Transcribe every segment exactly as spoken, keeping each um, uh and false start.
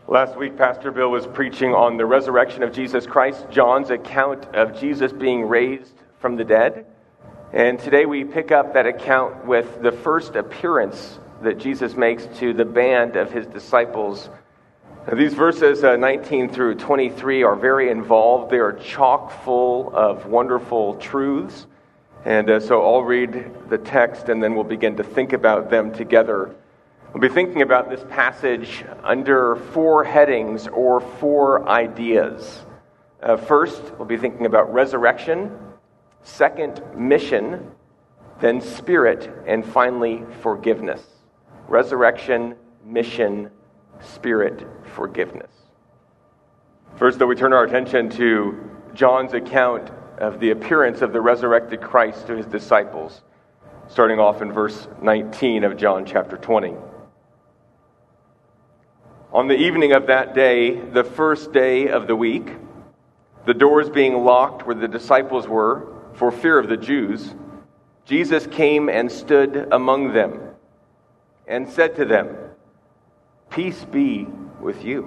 Last week, Pastor Bill was preaching on the resurrection of Jesus Christ, John's account of Jesus being raised from the dead. And today we pick up that account with the first appearance that Jesus makes to the band of his disciples. Now, these verses uh, nineteen through twenty-three are very involved. They are chock full of wonderful truths. And uh, so I'll read the text and then we'll begin to think about them together. We'll be thinking about this passage under four headings or four ideas. Uh, first, we'll be thinking about resurrection. Second, mission. Then spirit. And finally, forgiveness. Resurrection, mission, spirit, forgiveness. First, though, we turn our attention to John's account of the appearance of the resurrected Christ to his disciples, starting off in verse nineteen of John chapter twenty. On the evening of that day, the first day of the week, the doors being locked where the disciples were for fear of the Jews, Jesus came and stood among them and said to them, "Peace be with you."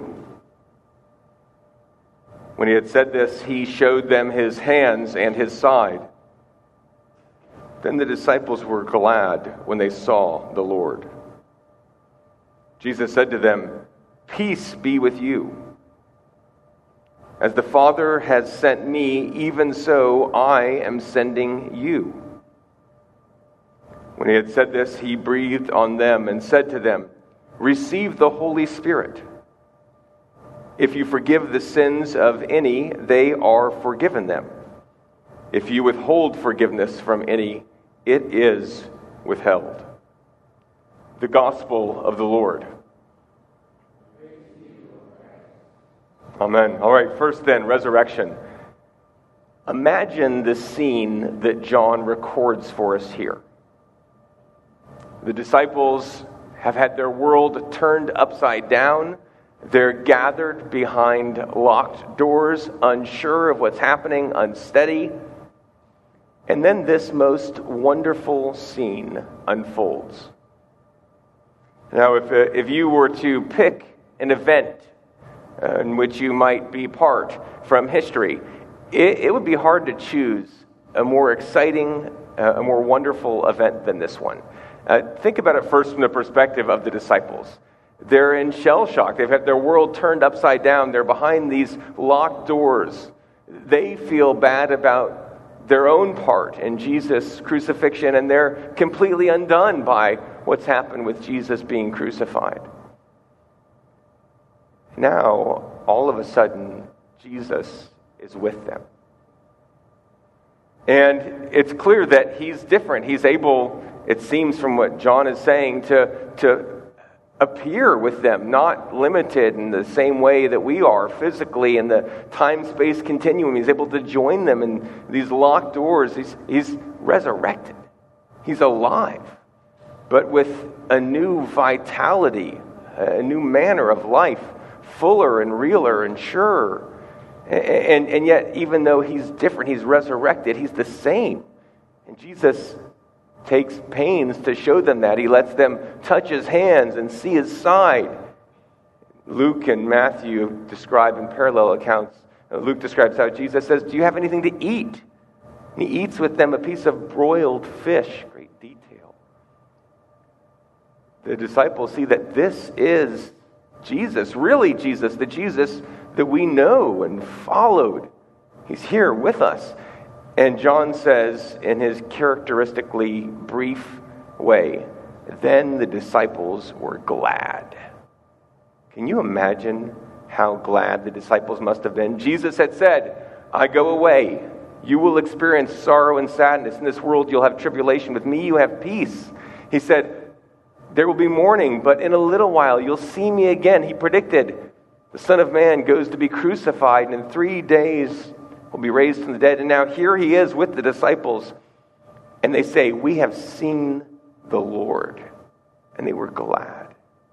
When he had said this, he showed them his hands and his side. Then the disciples were glad when they saw the Lord. Jesus said to them, "Peace be with you. As the Father has sent me, even so I am sending you." When he had said this, he breathed on them and said to them, "Receive the Holy Spirit. If you forgive the sins of any, they are forgiven them. If you withhold forgiveness from any, it is withheld." The Gospel of the Lord. Amen. All right, first then, resurrection. Imagine the scene that John records for us here. The disciples have had their world turned upside down. They're gathered behind locked doors, unsure of what's happening, unsteady. And then this most wonderful scene unfolds. Now, if, uh, if you were to pick an event uh, in which you might be part from history, it, it would be hard to choose a more exciting, uh, a more wonderful event than this one. Uh, think about it first from the perspective of the disciples. They're in shell shock. They've had their world turned upside down. They're behind these locked doors. They feel bad about their own part in Jesus' crucifixion, and they're completely undone by what's happened with Jesus being crucified. Now, all of a sudden, Jesus is with them. And it's clear that he's different. He's able, it seems from what John is saying, to, to appear with them, not limited in the same way that we are physically in the time-space continuum. He's able to join them in these locked doors. He's, he's resurrected. He's alive, but with a new vitality, a new manner of life, fuller and realer and surer. And, and, and yet, even though he's different, he's resurrected, he's the same. And Jesus takes pains to show them that. He lets them touch his hands and see his side. Luke and Matthew describe in parallel accounts. Luke describes how Jesus says, "Do you have anything to eat?" And he eats with them a piece of broiled fish. Great detail. The disciples see that this is Jesus, really Jesus, the Jesus that we know and followed. He's here with us. And John says in his characteristically brief way, "Then the disciples were glad." Can you imagine how glad the disciples must have been? Jesus had said, "I go away. You will experience sorrow and sadness. In this world you'll have tribulation. With me you have peace." He said, "There will be mourning, but in a little while you'll see me again." He predicted the Son of Man goes to be crucified, and in three days will be raised from the dead. And now here he is with the disciples. And they say, "We have seen the Lord." And they were glad.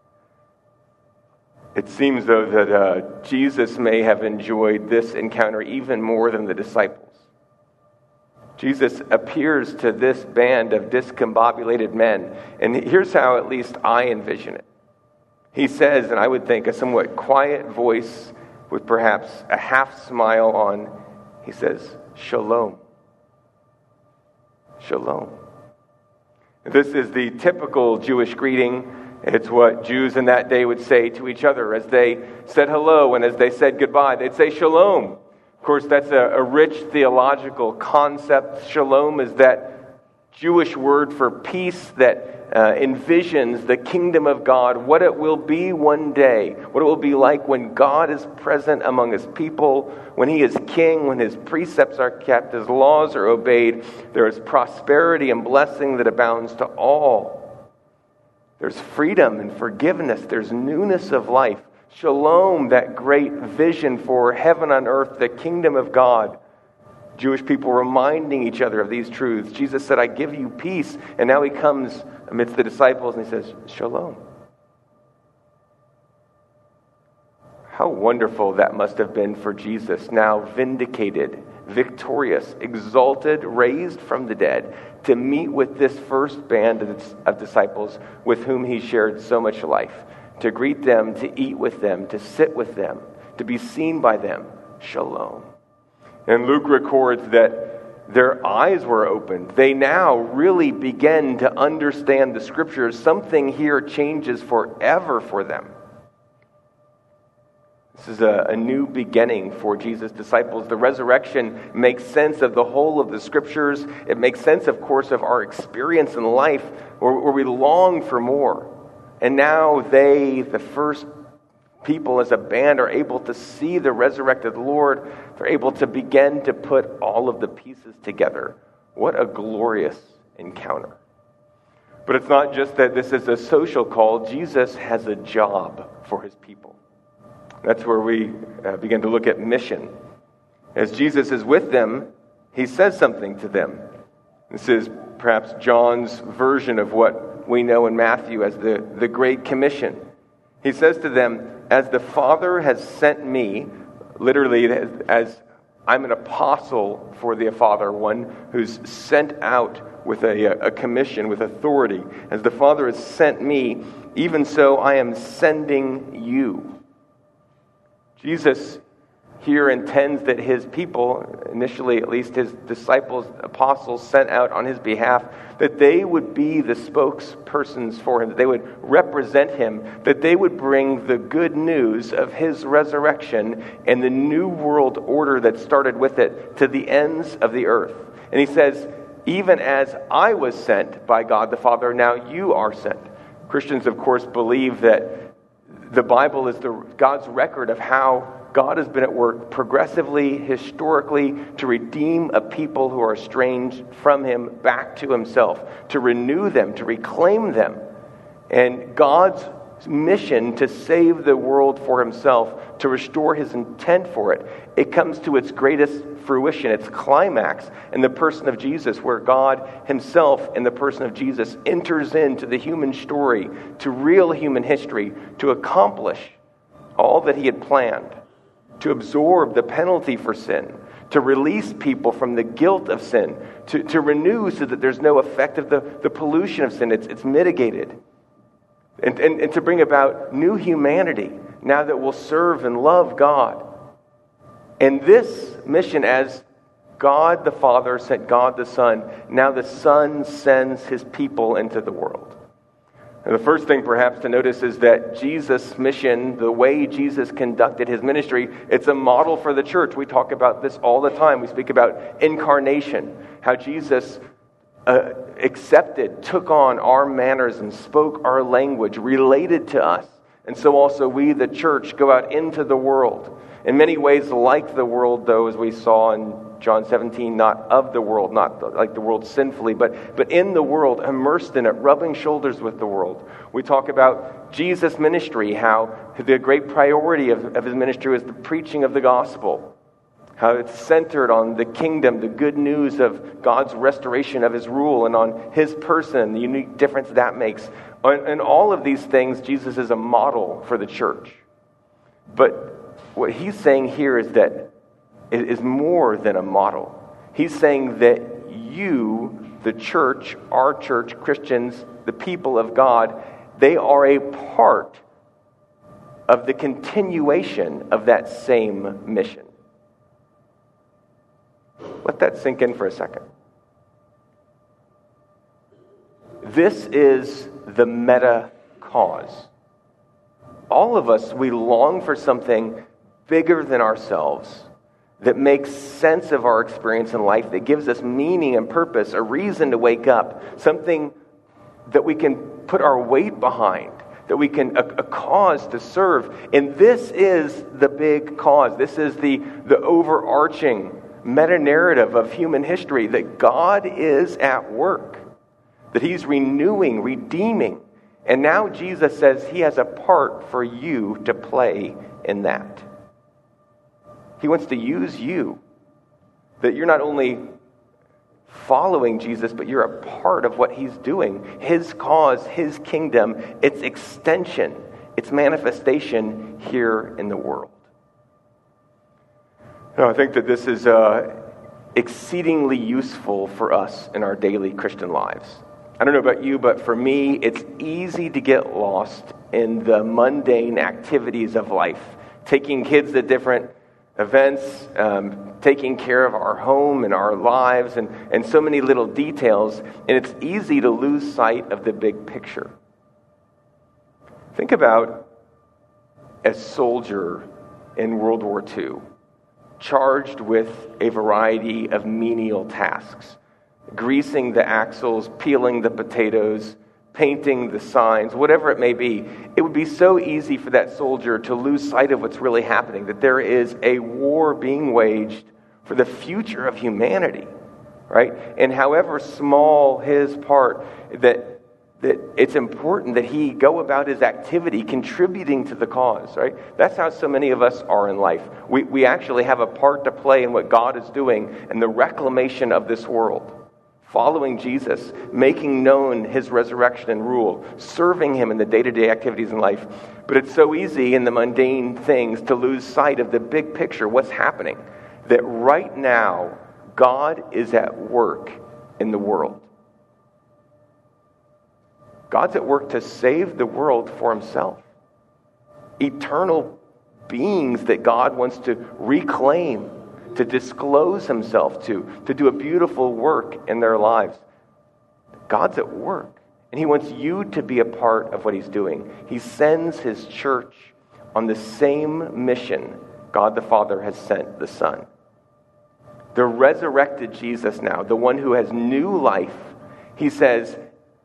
It seems, though, that uh, Jesus may have enjoyed this encounter even more than the disciples. Jesus appears to this band of discombobulated men. And here's how at least I envision it. he says, and I would think a somewhat quiet voice with perhaps a half smile on, he says, Shalom. Shalom. This is the typical Jewish greeting. It's what Jews in that day would say to each other as they said hello and as they said goodbye. They'd say Shalom. Of course, that's a, a rich theological concept. Shalom is that Jewish word for peace that uh, envisions the kingdom of God, what it will be one day, what it will be like when God is present among his people, when he is king, when his precepts are kept, his laws are obeyed. There is prosperity and blessing that abounds to all. There's freedom and forgiveness. There's newness of life. Shalom, that great vision for heaven on earth, the kingdom of God. Jewish people reminding each other of these truths. Jesus said, I give you peace. And now he comes amidst the disciples and he says, Shalom. How wonderful that must have been for Jesus, now vindicated, victorious, exalted, raised from the dead, to meet with this first band of disciples with whom he shared so much life, to greet them, to eat with them, to sit with them, to be seen by them. Shalom. And Luke records that their eyes were opened. They now really begin to understand the Scriptures. Something here changes forever for them. This is a, a new beginning for Jesus' disciples. The resurrection makes sense of the whole of the Scriptures. It makes sense, of course, of our experience in life where, where we long for more. And now they, the first people as a band, are able to see the resurrected Lord. They're able to begin to put all of the pieces together. What a glorious encounter. But it's not just that this is a social call. Jesus has a job for his people. That's where we uh, begin to look at mission. As Jesus is with them, he says something to them. This is perhaps John's version of what we know in Matthew as the, the Great Commission. He says to them, as the Father has sent me, literally as I'm an apostle for the Father, one who's sent out with a, a commission, with authority. As the Father has sent me, even so I am sending you. Jesus here intends that his people, initially at least his disciples, apostles sent out on his behalf, that they would be the spokespersons for him, that they would represent him, that they would bring the good news of his resurrection and the new world order that started with it to the ends of the earth. And he says, even as I was sent by God the Father, now you are sent. Christians, of course, believe that the Bible is the God's record of how God has been at work progressively, historically, to redeem a people who are estranged from him back to himself, to renew them, to reclaim them. And God's mission to save the world for himself, to restore his intent for it, it comes to its greatest fruition, its climax, in the person of Jesus, where God himself, in the person of Jesus, enters into the human story, to real human history, to accomplish all that he had planned, to absorb the penalty for sin, to release people from the guilt of sin, to, to renew so that there's no effect of the, the pollution of sin. It's, it's mitigated. And, and, and to bring about new humanity, now that will serve and love God. And this mission, as God the Father sent God the Son, now the Son sends his people into the world. And the first thing perhaps to notice is that Jesus' mission, the way Jesus conducted his ministry, it's a model for the church. We talk about this all the time. We speak about incarnation, how Jesus uh, accepted, took on our manners and spoke our language, related to us. And so also we, the church, go out into the world. In many ways like the world, though, as we saw in John seventeen, not of the world, not like the world sinfully, but, but in the world, immersed in it, rubbing shoulders with the world. We talk about Jesus' ministry, how the great priority of, of his ministry was the preaching of the gospel, how it's centered on the kingdom, the good news of God's restoration of his rule, and on his person, the unique difference that makes. And all of these things, Jesus is a model for the church. But what he's saying here is that it is more than a model. He's saying that you, the church, our church, Christians, the people of God, they are a part of the continuation of that same mission. Let that sink in for a second. This is the meta cause. All of us, we long for something bigger than ourselves, that makes sense of our experience in life, that gives us meaning and purpose, a reason to wake up, something that we can put our weight behind, that we can, a, a cause to serve. And this is the big cause. This is the, the overarching meta-narrative of human history, that God is at work, that he's renewing, redeeming. And now Jesus says he has a part for you to play in that. He wants to use you, that you're not only following Jesus, but you're a part of what he's doing. His cause, his kingdom, its extension, its manifestation here in the world. Now, I think that this is uh, exceedingly useful for us in our daily Christian lives. I don't know about you, but for me, it's easy to get lost in the mundane activities of life, taking kids to different events, um, taking care of our home and our lives, and, and so many little details, and it's easy to lose sight of the big picture. Think about a soldier in World War Two, charged with a variety of menial tasks, greasing the axles, peeling the potatoes, painting the signs, whatever it may be. It would be so easy for that soldier to lose sight of what's really happening, that there is a war being waged for the future of humanity, right? And however small his part, that that it's important that he go about his activity contributing to the cause, right? That's how so many of us are in life. We, we actually have a part to play in what God is doing in the reclamation of this world. Following Jesus, making known his resurrection and rule, serving him in the day-to-day activities in life. But it's so easy in the mundane things to lose sight of the big picture, what's happening. That right now, God is at work in the world. God's at work to save the world for himself. Eternal beings that God wants to reclaim, to disclose himself to, to do a beautiful work in their lives. God's at work, and he wants you to be a part of what he's doing. He sends his church on the same mission God the Father has sent the Son. The resurrected Jesus now, the one who has new life, he says,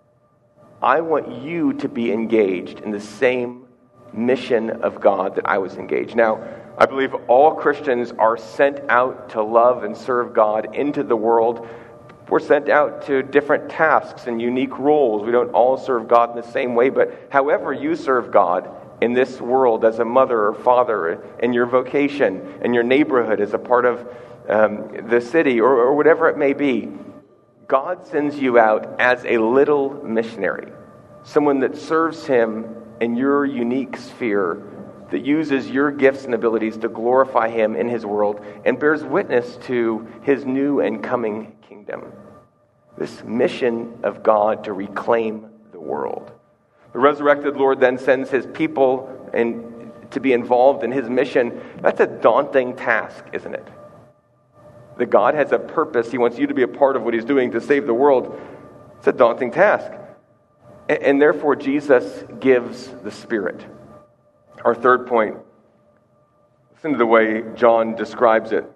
I want you to be engaged in the same mission of God that I was engaged. Now, I believe all Christians are sent out to love and serve God into the world. We're sent out to different tasks and unique roles. We don't all serve God in the same way, but however you serve God in this world as a mother or father, in your vocation, in your neighborhood, as a part of um, the city, or, or whatever it may be, God sends you out as a little missionary, someone that serves him in your unique sphere, that uses your gifts and abilities to glorify him in his world and bears witness to his new and coming kingdom. This mission of God to reclaim the world. The resurrected Lord then sends his people and to be involved in his mission. That's a daunting task, isn't it? That God has a purpose. He wants you to be a part of what he's doing to save the world. It's a daunting task. And, and therefore, Jesus gives the Spirit. Our third point, listen to the way John describes it.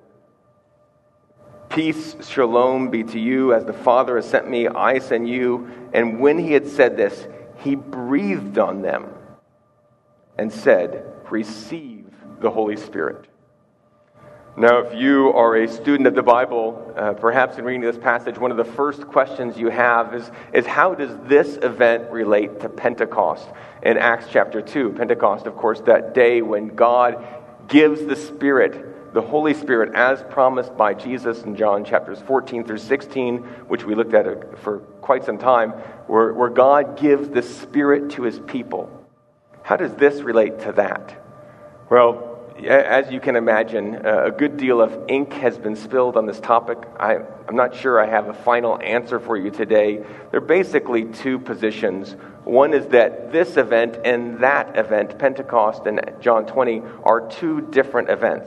Peace, shalom be to you. As the Father has sent me, I send you. And when he had said this, he breathed on them and said, receive the Holy Spirit. Now, if you are a student of the Bible, uh, perhaps in reading this passage, one of the first questions you have is, is how does this event relate to Pentecost in Acts chapter two? Pentecost, of course, that day when God gives the Spirit, the Holy Spirit, as promised by Jesus in John chapters fourteen through sixteen, which we looked at for quite some time, where, where God gives the Spirit to his people. How does this relate to that? Well, as you can imagine, uh, a good deal of ink has been spilled on this topic. I, I'm not sure I have a final answer for you today. There are basically two positions. One is that this event and that event, Pentecost and John twenty, are two different events.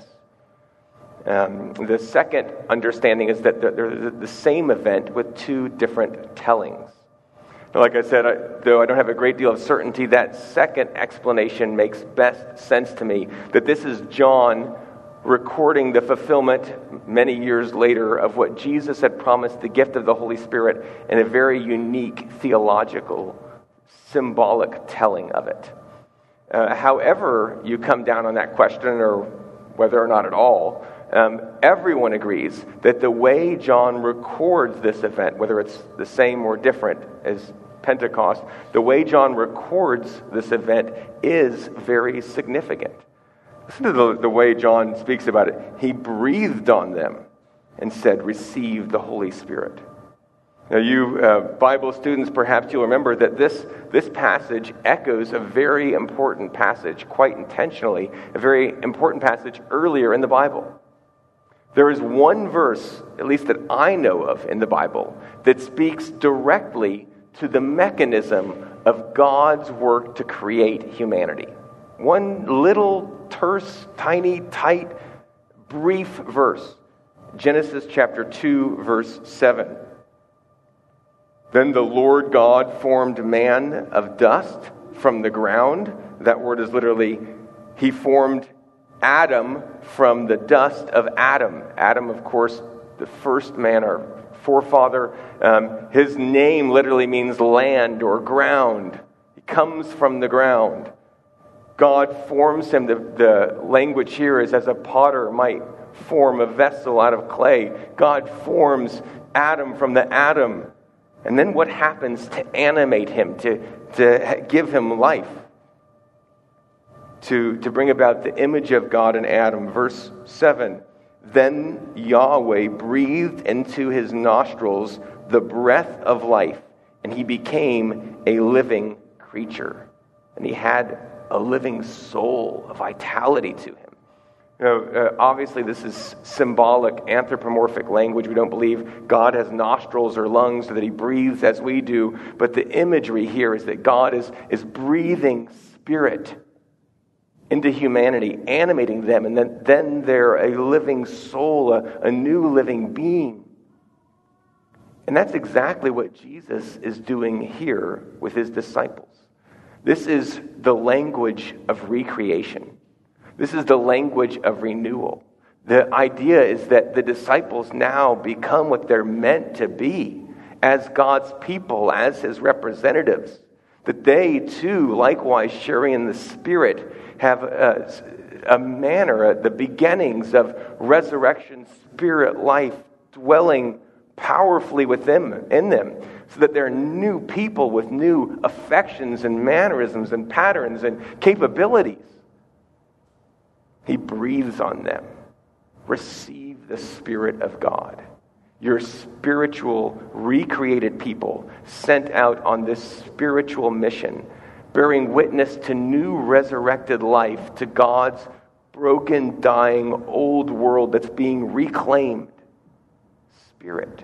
Um, the second understanding is that they're the same event with two different tellings. Like I said, I, though I don't have a great deal of certainty, that second explanation makes best sense to me, that this is John recording the fulfillment many years later of what Jesus had promised, the gift of the Holy Spirit, in a very unique theological, symbolic telling of it. Uh, however you come down on that question, or whether or not at all, Um, everyone agrees that the way John records this event, whether it's the same or different as Pentecost, the way John records this event is very significant. Listen to the, the way John speaks about it. He breathed on them and said, "Receive the Holy Spirit." Now, you uh, Bible students, perhaps you'll remember that this, this passage echoes a very important passage, quite intentionally, a very important passage earlier in the Bible. There is one verse, at least that I know of in the Bible, that speaks directly to the mechanism of God's work to create humanity. One little, terse, tiny, tight, brief verse. Genesis chapter two, verse seven. "Then the Lord God formed man of dust from the ground." That word is literally, he formed Adam from the dust of Adam. Adam, of course, the first man, our forefather. Um, his name literally means land or ground. He comes from the ground. God forms him. The, the language here is as a potter might form a vessel out of clay. God forms Adam from the Adam. And then what happens to animate him, to, to give him life? To, to bring about the image of God in Adam. Verse seven, "Then Yahweh breathed into his nostrils the breath of life, and he became a living creature." And he had a living soul, a vitality to him. You know, uh, obviously this is symbolic, anthropomorphic language. We don't believe God has nostrils or lungs so that he breathes as we do. But the imagery here is that God is, is breathing spirit into humanity, animating them, and then, then they're a living soul, a, a new living being. And that's exactly what Jesus is doing here with his disciples. This is the language of recreation. This is the language of renewal. The idea is that the disciples now become what they're meant to be as God's people, as his representatives. That they too, likewise sharing in the Spirit, have a, a manner, the beginnings of resurrection spirit life dwelling powerfully within them, in them, so that they're new people with new affections and mannerisms and patterns and capabilities. He breathes on them. Receive the Spirit of God. Your spiritual, recreated people sent out on this spiritual mission, bearing witness to new resurrected life, to God's broken, dying, old world that's being reclaimed. Spirit.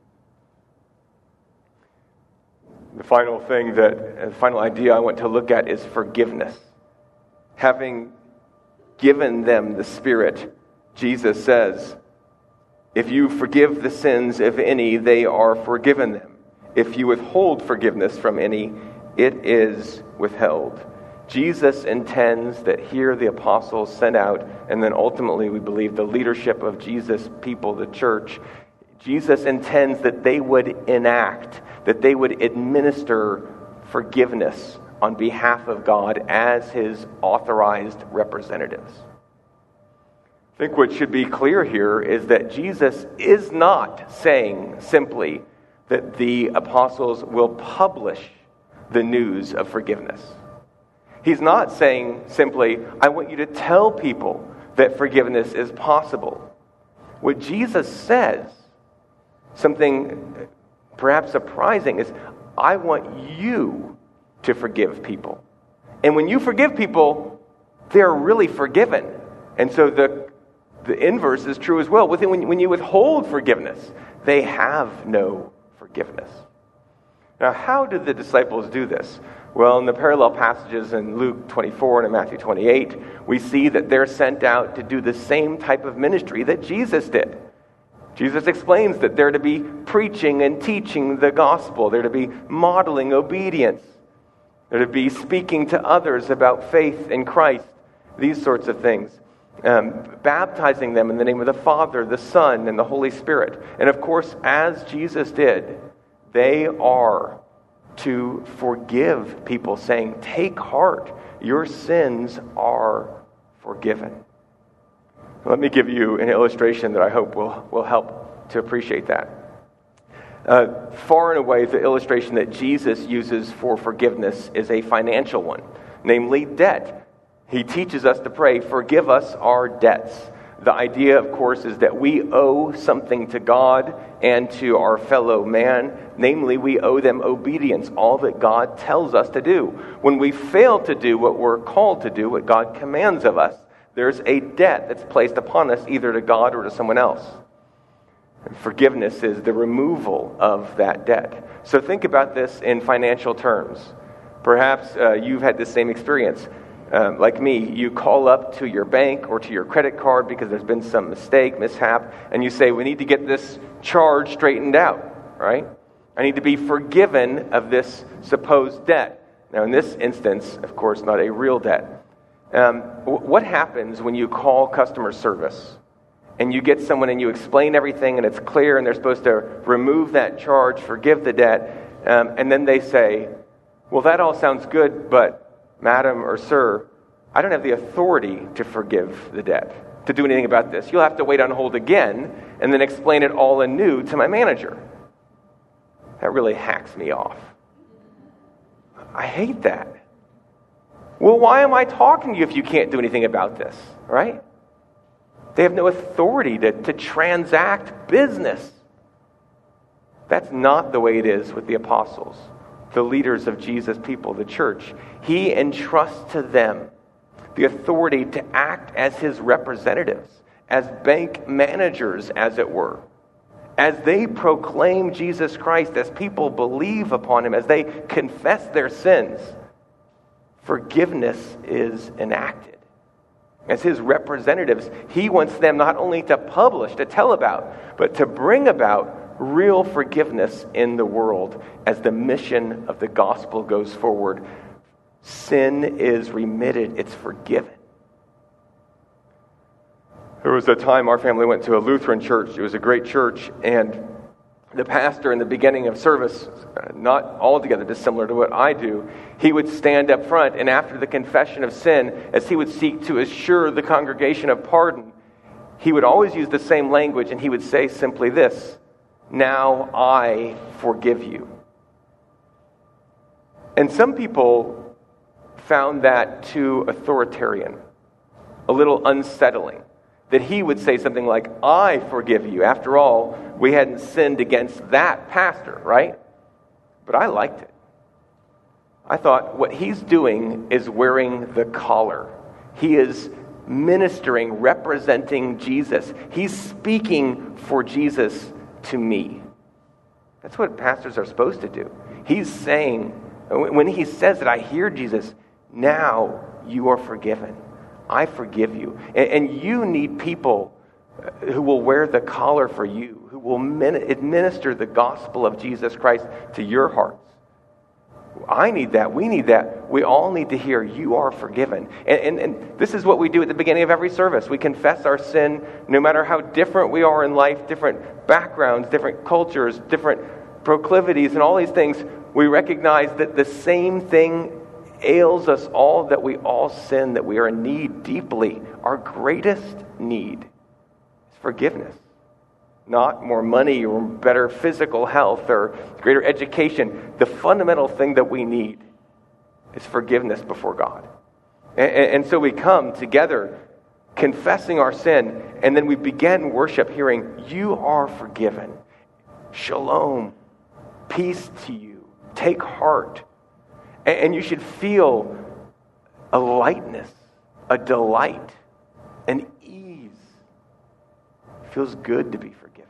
The final thing that, the final idea I want to look at is forgiveness. Having given them the Spirit, Jesus says, "If you forgive the sins of any, they are forgiven them. If you withhold forgiveness from any, it is withheld." Jesus intends that here the apostles sent out, and then ultimately we believe the leadership of Jesus' people, the church, Jesus intends that they would enact, that they would administer forgiveness on behalf of God as his authorized representatives. I think what should be clear here is that Jesus is not saying simply that the apostles will publish the news of forgiveness. He's not saying simply, "I want you to tell people that forgiveness is possible." What Jesus says, something perhaps surprising, is, "I want you to forgive people. And when you forgive people, they're really forgiven. And so the the inverse is true as well. When, when you withhold forgiveness, they have no forgiveness. Now, how did the disciples do this? Well, in the parallel passages in Luke twenty-four and in Matthew twenty-eight, we see that they're sent out to do the same type of ministry that Jesus did. Jesus explains that they're to be preaching and teaching the gospel. They're to be modeling obedience. They're to be speaking to others about faith in Christ, these sorts of things. Um, baptizing them in the name of the Father, the Son, and the Holy Spirit. And of course, as Jesus did, they are to forgive people, saying, take heart, your sins are forgiven. Let me give you an illustration that I hope will, will help to appreciate that. Uh, far and away, the illustration that Jesus uses for forgiveness is a financial one, namely debt. He teaches us to pray, forgive us our debts. The idea, of course, is that we owe something to God and to our fellow man. Namely, we owe them obedience, all that God tells us to do. When we fail to do what we're called to do, what God commands of us, there's a debt that's placed upon us, either to God or to someone else. And forgiveness is the removal of that debt. So think about this in financial terms. Perhaps uh, you've had the same experience. Um, like me, you call up to your bank or to your credit card because there's been some mistake, mishap, and you say, we need to get this charge straightened out, right? I need to be forgiven of this supposed debt. Now, in this instance, of course, not a real debt. Um, w- what happens when you call customer service and you get someone and you explain everything and it's clear and they're supposed to remove that charge, forgive the debt, um, and then they say, well, that all sounds good, but Madam or sir, I don't have the authority to forgive the debt, to do anything about this. You'll have to wait on hold again and then explain it all anew to my manager. That really hacks me off. I hate that. Well, why am I talking to you if you can't do anything about this, right? They have no authority to, to transact business. That's not the way it is with the apostles, the leaders of Jesus' people, the church. He entrusts to them the authority to act as his representatives, as bank managers, as it were. As they proclaim Jesus Christ, as people believe upon him, as they confess their sins, forgiveness is enacted. As his representatives, he wants them not only to publish, to tell about, but to bring about real forgiveness in the world as the mission of the gospel goes forward. Sin is remitted, it's forgiven. There was a time our family went to a Lutheran church. It was a great church, and the pastor in the beginning of service, not altogether dissimilar to what I do, he would stand up front, and after the confession of sin, as he would seek to assure the congregation of pardon, he would always use the same language, and he would say simply this: now I forgive you. And some people found that too authoritarian, a little unsettling, that he would say something like, I forgive you. After all, we hadn't sinned against that pastor, right? But I liked it. I thought what he's doing is wearing the collar. He is ministering, representing Jesus. He's speaking for Jesus to me. That's what pastors are supposed to do. He's saying, when he says that, I hear Jesus, now you are forgiven. I forgive you. And, and you need people who will wear the collar for you, who will min- administer the gospel of Jesus Christ to your hearts. I need that. We need that. We all need to hear you are forgiven. And, and, and this is what we do at the beginning of every service. We confess our sin, no matter how different we are in life, different backgrounds, different cultures, different proclivities, and all these things. We recognize that the same thing ails us all, that we all sin, that we are in need deeply. Our greatest need is forgiveness. Not more money or better physical health or greater education. The fundamental thing that we need is forgiveness before God. And, and so we come together confessing our sin, and then we begin worship hearing, you are forgiven. Shalom. Peace to you. Take heart. And, and you should feel a lightness, a delight, and ease. It feels good to be forgiven.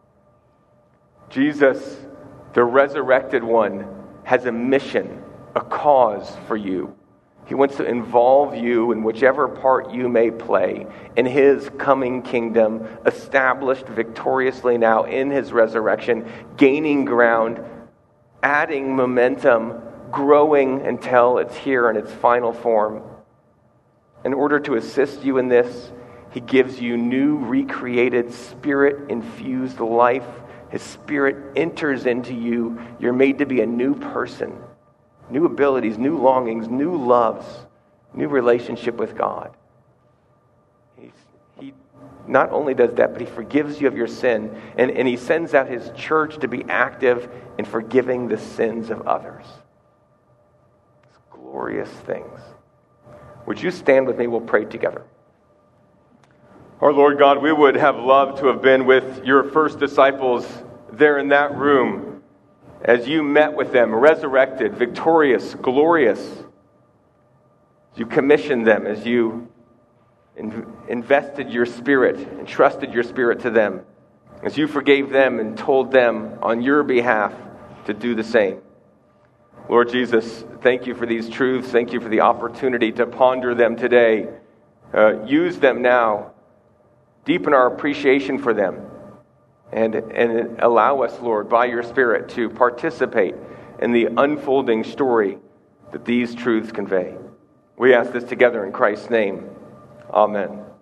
Jesus, the resurrected one, has a mission, a cause for you. He wants to involve you in whichever part you may play in his coming kingdom, established victoriously now in his resurrection, gaining ground, adding momentum, growing until it's here in its final form. In order to assist you in this, he gives you new, recreated, spirit-infused life. His spirit enters into you. You're made to be a new person. New abilities, new longings, new loves, new relationship with God. He's, he not only does that, but he forgives you of your sin, and, and he sends out his church to be active in forgiving the sins of others. It's glorious things. Would you stand with me? We'll pray together. Our Lord God, we would have loved to have been with your first disciples there in that room, as you met with them, resurrected, victorious, glorious. As you commissioned them, as you in- invested your spirit, entrusted your spirit to them, as you forgave them and told them on your behalf to do the same. Lord Jesus, thank you for these truths. Thank you for the opportunity to ponder them today. Uh, use them now. Deepen our appreciation for them. And, and allow us, Lord, by your Spirit, to participate in the unfolding story that these truths convey. We ask this together in Christ's name. Amen.